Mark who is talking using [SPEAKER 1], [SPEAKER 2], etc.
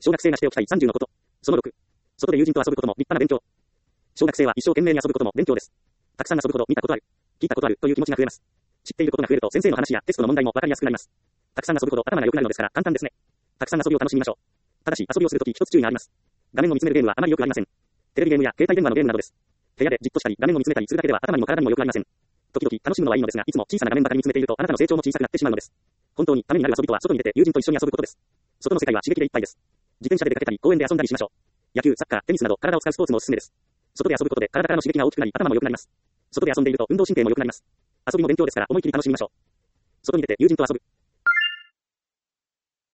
[SPEAKER 1] 小学生がしておきたい30のこと。その6。外で友人と遊ぶことも立派な勉強。小学生は一生懸命に遊ぶことも勉強です。たくさん遊ぶほど見たことある、聞いたことあるという気持ちが増えます。知っていることが増えると先生の話やテストの問題もわかりやすくなります。たくさん遊ぶほど頭が良くなるのですから簡単ですね。たくさん遊びを楽しみましょう。ただし遊びをするとき一つ注意があります。画面を見つめるゲームはあまり良くありません。テレビゲームや携帯電話のゲームなどです。部屋でじっとしたり画面を見つめたりするだけでは頭にも体にも良くありません。時々楽しむのはいいのですが、いつも小さな画面ばかり見つめているとあなたの成長も小さくなってしまうのです。本当にためになる遊びとは外に出て友人と一緒に遊ぶことです。外の世界は刺激でいっぱいです。自転車で出かけたり公園で遊んだりしましょう。野球、サッカー、テニスなど体を使うスポーツもおすすめです。外で遊ぶことで体からの刺激が大きくなり頭も良くなります。外で遊んでいると運動神経も良くなります。遊びも勉強ですから思い切り楽しみましょう。外に出て友人と遊ぶ。